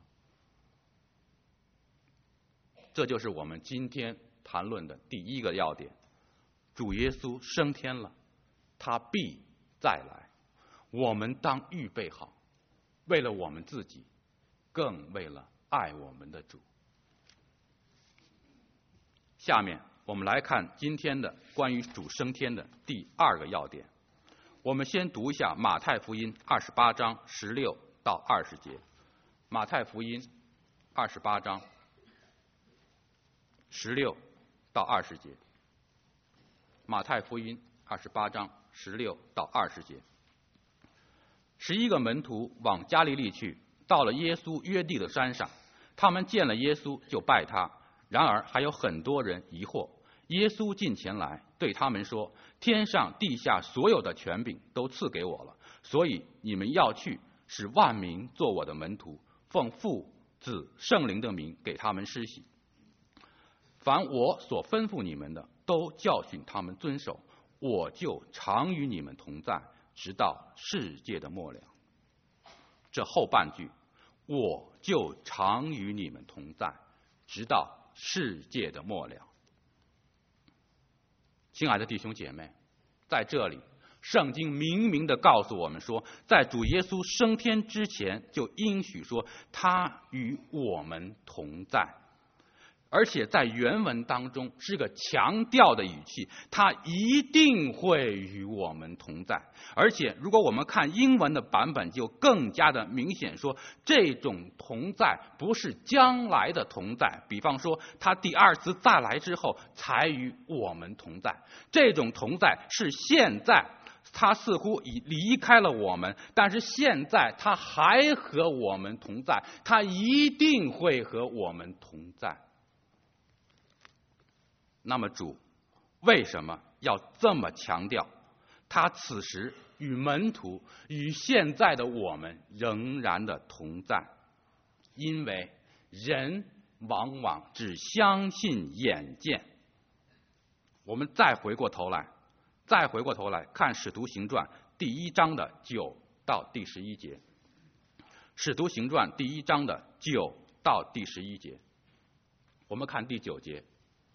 这就是我们今天谈论的第一个要点。主耶稣升天了，他必再来，我们当预备好，为了我们自己，更为了爱我们的主。下面我们来看今天的关于主升天的第二个要点。我们先读一下马太福音二十八章十六到二十节。马太福音二十八章十六到二十节。马太福音二十八章十六到二十节。十一个门徒往加利利去，到了耶稣约地的山上，他们见了耶稣就拜他。然而还有很多人疑惑。耶稣近前来对他们说，天上地下所有的权柄都赐给我了，所以你们要去，使万民做我的门徒，奉父子圣灵的名给他们施洗。凡我所吩咐你们的，都教训他们遵守，我就常与你们同在，直到世界的末了。这后半句，我就常与你们同在，直到世界的末了。亲爱的弟兄姐妹，在这里圣经明明地告诉我们说，在主耶稣升天之前就应许说他与我们同在，而且在原文当中是个强调的语气，他一定会与我们同在。而且如果我们看英文的版本，就更加的明显说，这种同在不是将来的同在，比方说他第二次再来之后才与我们同在，这种同在是现在他似乎已离开了我们，但是现在他还和我们同在，他一定会和我们同在。那么主为什么要这么强调他此时与门徒与现在的我们仍然的同在？因为人往往只相信眼见。我们再回过头来再回过头来看使徒行传第一章的九到第十一节。使徒行传第一章的九到第十一节，我们看第九节。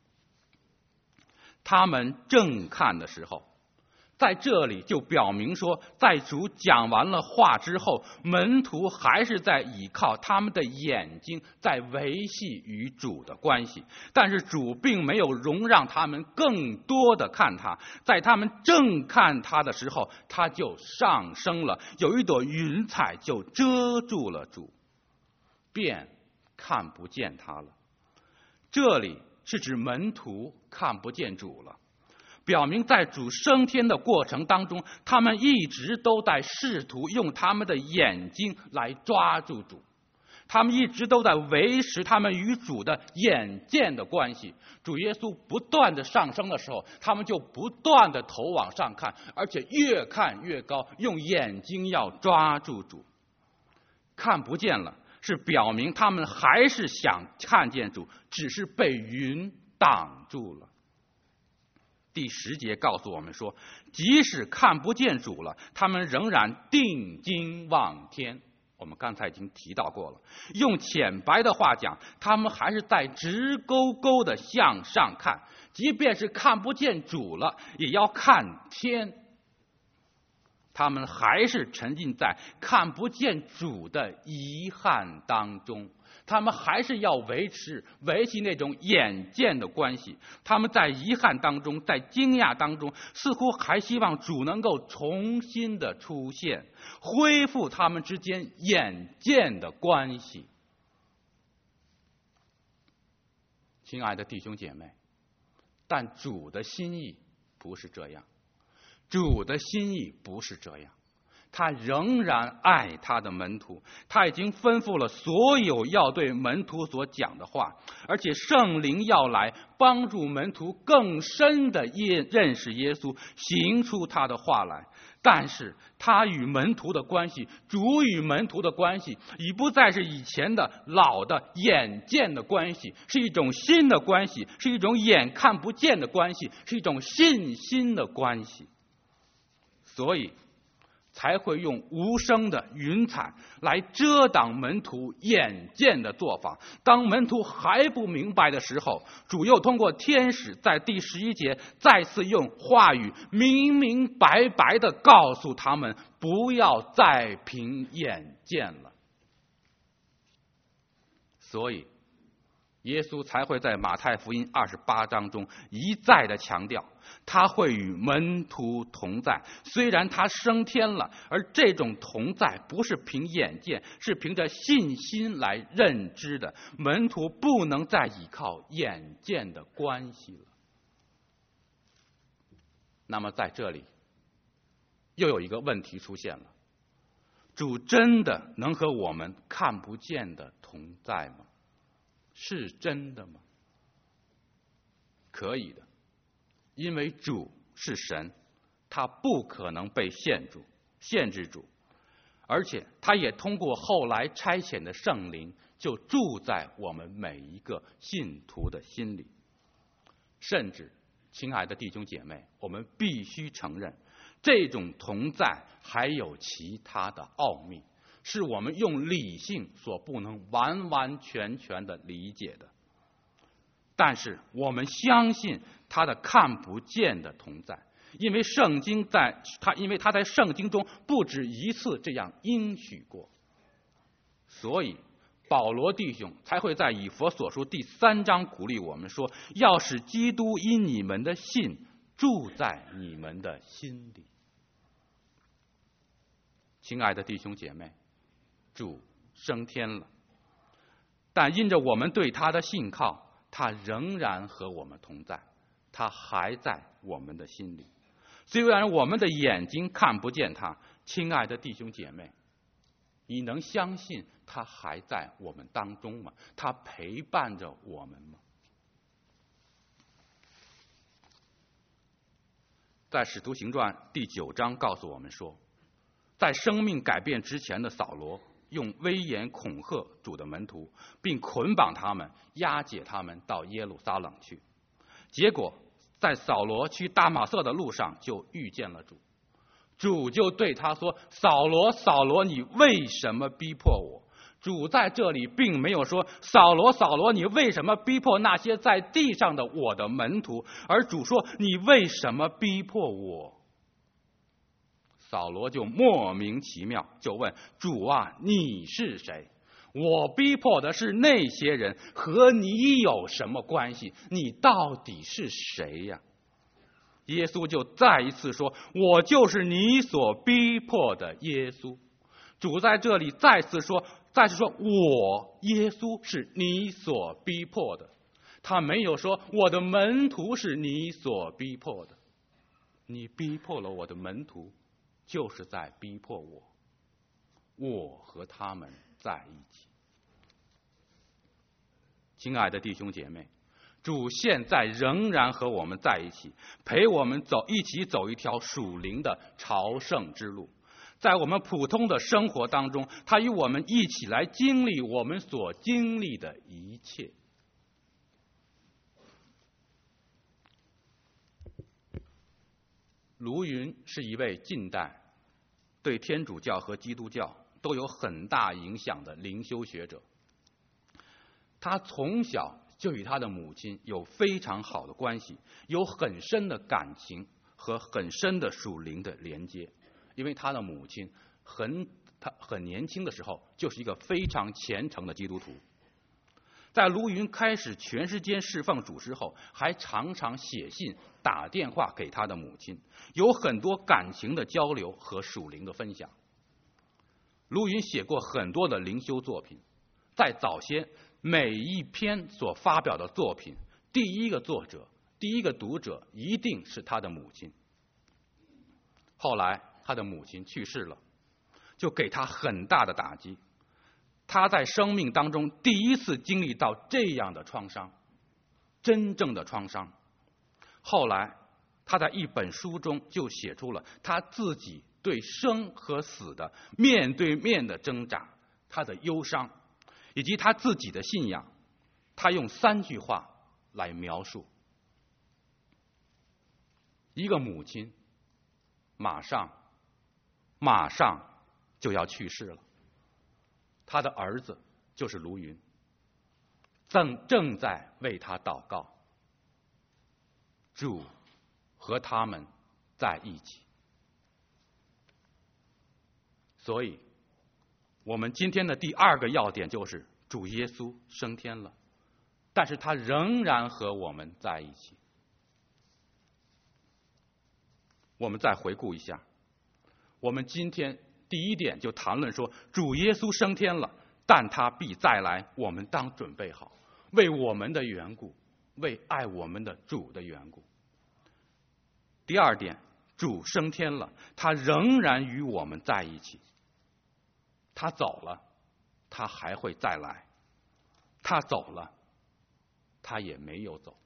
他们正看的时候，在这里就表明说，在主讲完了话之后，门徒还是在倚靠他们的眼睛在维系与主的关系，但是主并没有容让他们更多的看他。在他们正看他的时候，他就上升了，有一朵云彩就遮住了主，便看不见他了。这里是指门徒看不见主了，表明在主升天的过程当中，他们一直都在试图用他们的眼睛来抓住主，他们一直都在维持他们与主的眼见的关系。主耶稣不断的上升的时候，他们就不断的头往上看，而且越看越高，用眼睛要抓住主。看不见了，是表明他们还是想看见主，只是被云挡住了。第十节告诉我们说，即使看不见主了，他们仍然定睛望天。我们刚才已经提到过了，用浅白的话讲，他们还是在直勾勾的向上看，即便是看不见主了，也要看天。他们还是沉浸在看不见主的遗憾当中，他们还是要维持维系那种眼见的关系。他们在遗憾当中，在惊讶当中，似乎还希望主能够重新的出现，恢复他们之间眼见的关系。亲爱的弟兄姐妹，但主的心意不是这样。主的心意不是这样， 他仍然爱他的门徒，他已经吩咐了所有要对门徒所讲的话，而且圣灵要来帮助门徒更深的认识耶稣，行出他的话来。但是他与门徒的关系，主与门徒的关系，已不再是以前的老的眼见的关系，是一种新的关系，是一种眼看不见的关系，是一种信心的关系。所以才会用无声的云彩来遮挡门徒眼见的做法。当门徒还不明白的时候，主又通过天使在第十一节再次用话语明明白白的告诉他们，不要再凭眼见了。所以耶稣才会在马太福音二十八章中一再的强调，他会与门徒同在。虽然他升天了，而这种同在不是凭眼见，是凭着信心来认知的。门徒不能再依靠眼见的关系了。那么在这里又有一个问题出现了，主真的能和我们看不见的同在吗？是真的吗？可以的，因为主是神，他不可能被限住、限制住，而且他也通过后来差遣的圣灵，就住在我们每一个信徒的心里。甚至，亲爱的弟兄姐妹，我们必须承认，这种同在还有其他的奥秘，是我们用理性所不能完完全全的理解的。但是我们相信他的看不见的同在，因为圣经在他因为他在圣经中不止一次这样应许过。所以保罗弟兄才会在以弗所书第三章鼓励我们说，要使基督因你们的信住在你们的心里。亲爱的弟兄姐妹，主升天了，但因着我们对他的信靠，他仍然和我们同在，他还在我们的心里。虽然我们的眼睛看不见他，亲爱的弟兄姐妹，你能相信他还在我们当中吗？他陪伴着我们吗？在使徒行传第九章告诉我们说，在生命改变之前的扫罗用威严恐吓主的门徒，并捆绑他们，押解他们到耶路撒冷去。结果在扫罗去大马色的路上就遇见了主，主就对他说，扫罗扫罗，你为什么逼迫我？主在这里并没有说，扫罗扫罗，你为什么逼迫那些在地上的我的门徒？而主说，你为什么逼迫我？扫罗就莫名其妙，就问主啊，你是谁？我逼迫的是那些人，和你有什么关系？你到底是谁呀？耶稣就再一次说，我就是你所逼迫的耶稣。主在这里再次说，再次说，我耶稣是你所逼迫的。他没有说我的门徒是你所逼迫的。你逼迫了我的门徒，就是在逼迫我，我和他们在一起。亲爱的弟兄姐妹，主现在仍然和我们在一起，陪我们走，一起走一条属灵的朝圣之路。在我们普通的生活当中，他与我们一起来经历我们所经历的一切。卢云是一位近代对天主教和基督教都有很大影响的灵修学者。他从小就与他的母亲有非常好的关系，有很深的感情和很深的属灵的连接。因为他的母亲很他很年轻的时候就是一个非常虔诚的基督徒。在卢云开始全时间侍奉主之后，还常常写信打电话给他的母亲，有很多感情的交流和属灵的分享。卢云写过很多的灵修作品，在早先每一篇所发表的作品，第一个作者第一个读者一定是他的母亲。后来他的母亲去世了， 就给他很大的打击。他在生命当中第一次经历到这样的创伤，真正的创伤。后来他在一本书中就写出了他自己对生和死的面对面的挣扎，他的忧伤，以及他自己的信仰。他用三句话来描述：一个母亲马上马上就要去世了，他的儿子就是卢云，正正在为他祷告，主和他们在一起。所以我们今天的第二个要点就是主耶稣升天了，但是他仍然和我们在一起。我们再回顾一下，我们今天第一点就谈论说，主耶稣升天了，但他必再来，我们当准备好，为我们的缘故，为爱我们的主的缘故。第二点，主升天了，他仍然与我们在一起。他走了，他还会再来；他走了，他也没有走。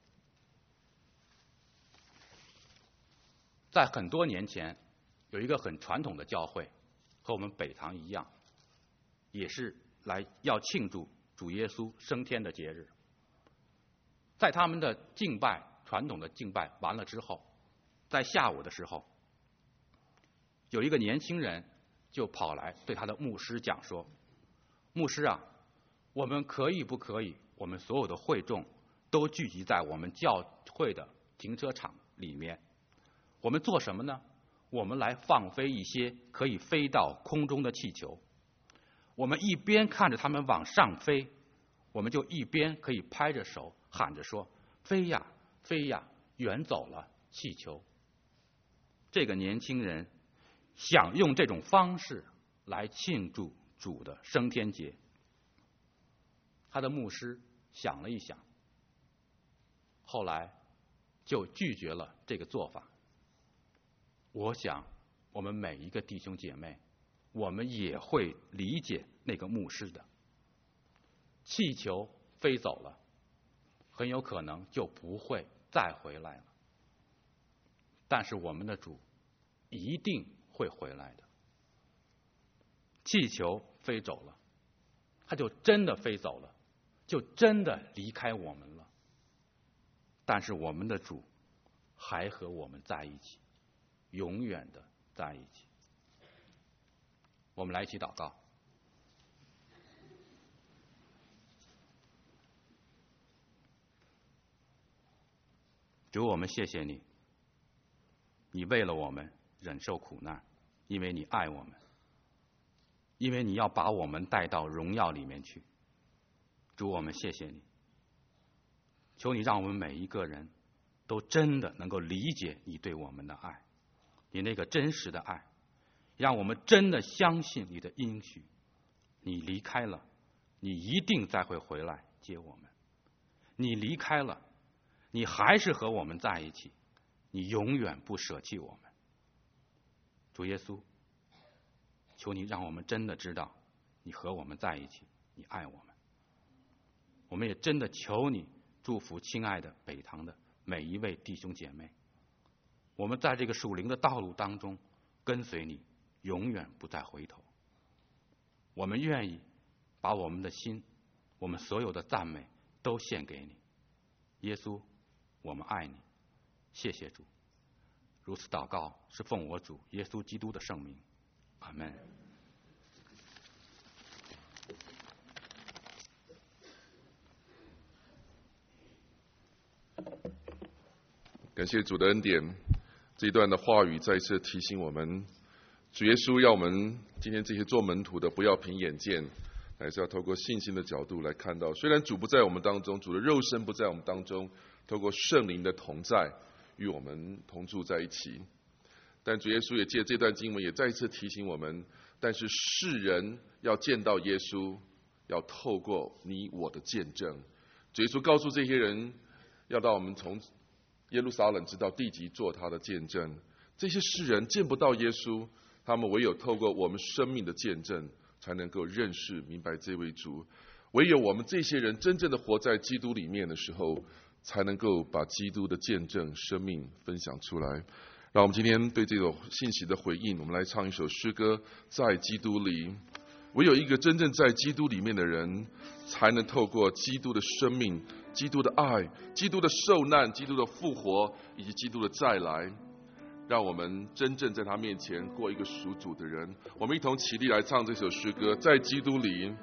在很多年前，有一个很传统的教会，和我们北堂一样，也是来要庆祝主耶稣升天的节日。在他们的敬拜，传统的敬拜完了之后，在下午的时候，有一个年轻人就跑来对他的牧师讲说：牧师啊，我们可以不可以我们所有的会众都聚集在我们教会的停车场里面，我们做什么呢？我们来放飞一些可以飞到空中的气球，我们一边看着他们往上飞，我们就一边可以拍着手喊着说：飞呀飞呀，远走了气球。这个年轻人想用这种方式来庆祝主的升天节。他的牧师想了一想，后来就拒绝了这个做法。我想我们每一个弟兄姐妹，我们也会理解那个牧师的。气球飞走了，很有可能就不会再回来了，但是我们的主一定会回来的。气球飞走了，他就真的飞走了，就真的离开我们了，但是我们的主还和我们在一起，永远的在一起。我们来一起祷告。主，我们谢谢你，你为了我们忍受苦难，因为你爱我们，因为你要把我们带到荣耀里面去。主，我们谢谢你，求你让我们每一个人都真的能够理解你对我们的爱，你那个真实的爱，让我们真的相信你的应许。你离开了，你一定再会回来接我们。你离开了，你还是和我们在一起，你永远不舍弃我们。主耶稣，求你让我们真的知道你和我们在一起，你爱我们。我们也真的求你祝福亲爱的北堂的每一位弟兄姐妹，我们在这个属灵的道路当中跟随你，永远不再回头。我们愿意把我们的心，我们所有的赞美都献给你。耶稣，我们爱你，谢谢主。如此祷告是奉我主耶稣基督的圣名，阿们。 感谢主的恩典，这一段的话语再一次提醒我们，主耶稣要我们今天这些做门徒的，不要凭眼见，还是要透过信心的角度来看到，虽然主不在我们当中，主的肉身不在我们当中，透过圣灵的同在与我们同住在一起，但主耶稣也借这段经文也再一次提醒我们，但是世人要见到耶稣，要透过你我的见证。主耶稣告诉这些人，要到我们从耶路撒冷直到地极做他的见证。这些世人见不到耶稣， 他们唯有透过我们生命的见证，才能够认识明白这位主。唯有我们这些人真正的活在基督里面的时候，才能够把基督的见证生命分享出来。让我们今天对这种信息的回应，我们来唱一首诗歌，在基督里。唯有一个真正在基督里面的人，才能透过基督的生命、基督的爱、基督的受难、基督的复活以及基督的再来，让我们真正在他面前过一个属主的人。我们一同起立来唱这首诗歌，在基督里。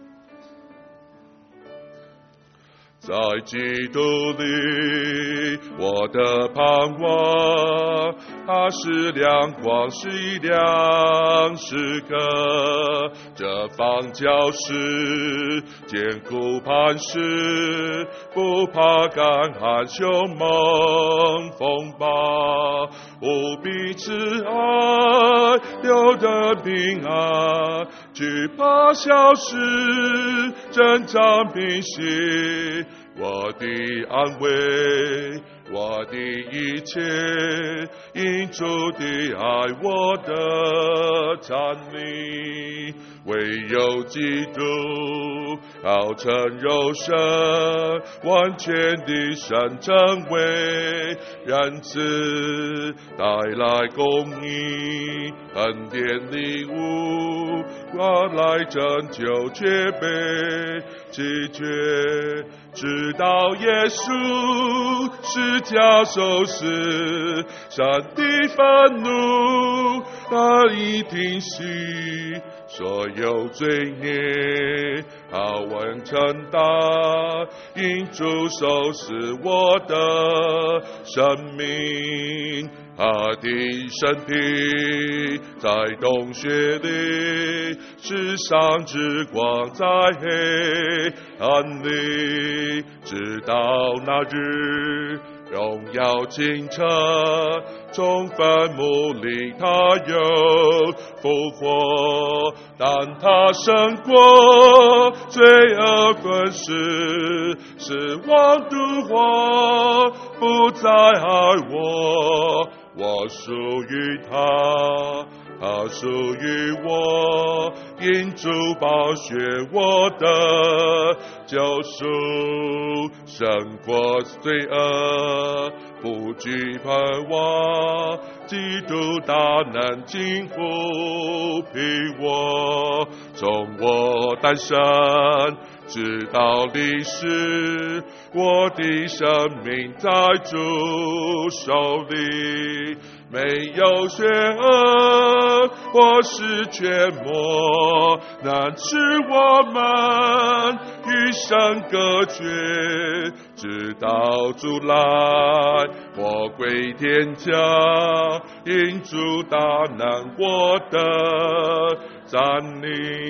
在基督里，我的盼望，它是亮光，是一亮时刻。这方教室坚固磐石，不怕干旱凶猛风暴，无彼此爱，有的平安，惧怕消失，征战平息。我的安慰，我的一切，因主的爱，我的站立。唯有基督道成肉身，完全的神成为仁慈，带来公义，恩典礼物，我来拯救却被弃绝。直到耶稣是加受死，神的愤怒他已停息，所有罪孽他完承担，因主受死我的生命。他的身体在洞穴里，世上之光在黑暗里，直到那日荣耀清澈，从坟墓里他又复活，但他胜过罪恶棍势，使亡毒火不再害我。我属于他，他属于我，因主宝血我的救赎，胜过罪恶，不惧盼望，基督大能惊呼庇我，从我诞生直到历史，我的生命在主手里，没有血恶或是缺磨，能使我们与神隔绝，直到主来，我归天家，因主大能我的站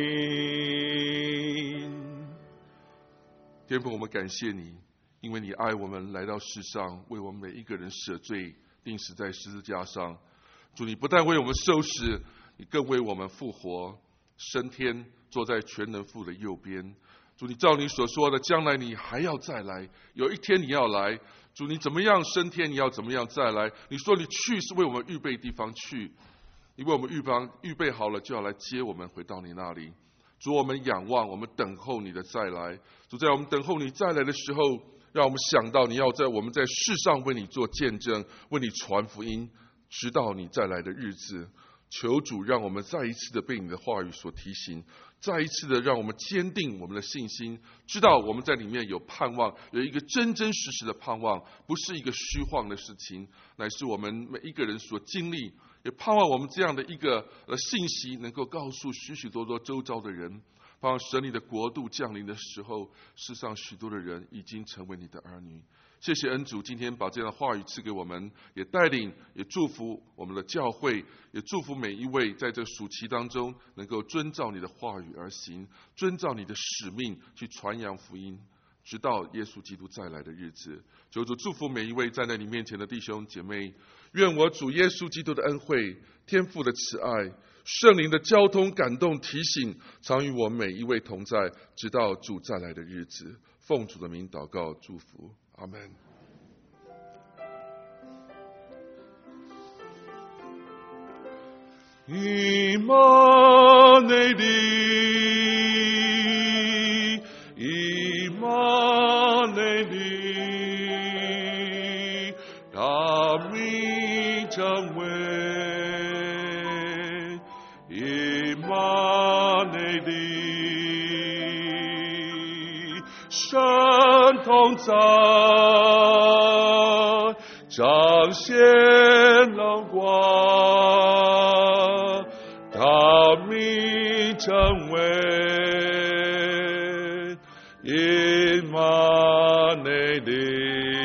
立。天父，我们感谢你，因为你爱我们来到世上，为我们每一个人舍罪，钉死在十字架上。主，你不但为我们受死，你更为我们复活，升天，坐在全能父的右边。主，你照你所说的，将来你还要再来，有一天你要来。主，你怎么样升天，你要怎么样再来。你说你去是为我们预备地方去，你为我们预备预备好了，就要来接我们回到你那里。主，我们仰望，我们等候你的再来。主，在我们等候你再来的时候，让我们想到你要在我们在世上为你做见证，为你传福音，直到你再来的日子。求主让我们再一次的被你的话语所提醒，再一次的让我们坚定我们的信心，知道我们在里面有盼望，有一个真真实实的盼望，不是一个虚幻的事情，乃是我们每一个人所经历，也盼望我们这样的一个呃信息能够告诉许许多多周遭的人，盼望神你的国度降临的时候，世上许多的人已经成为你的儿女。谢谢恩主，今天把这样的话语赐给我们，也带领，也祝福我们的教会，也祝福每一位在这暑期当中能够遵照你的话语而行，遵照你的使命去传扬福音，直到耶稣基督再来的日子。求主祝福每一位站在你面前的弟兄姐妹，愿我主耶稣基督的恩惠、天父的慈爱、圣灵的交通感动提醒，常与我们每一位同在，直到主再来的日子。奉主的名祷告祝福，阿们。 以马内利，以马内利，他名称为以马内利，神同在，彰显荣光，他名称为以马内利。